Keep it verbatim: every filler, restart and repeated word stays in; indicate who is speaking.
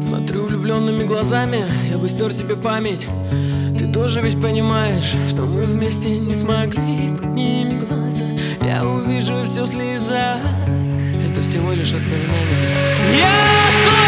Speaker 1: Смотрю влюбленными глазами, я бы стер себе память. Ты тоже ведь понимаешь, что мы вместе не смогли. Подними глаза, я увижу все в слезах. Это всего лишь воспоминания. Я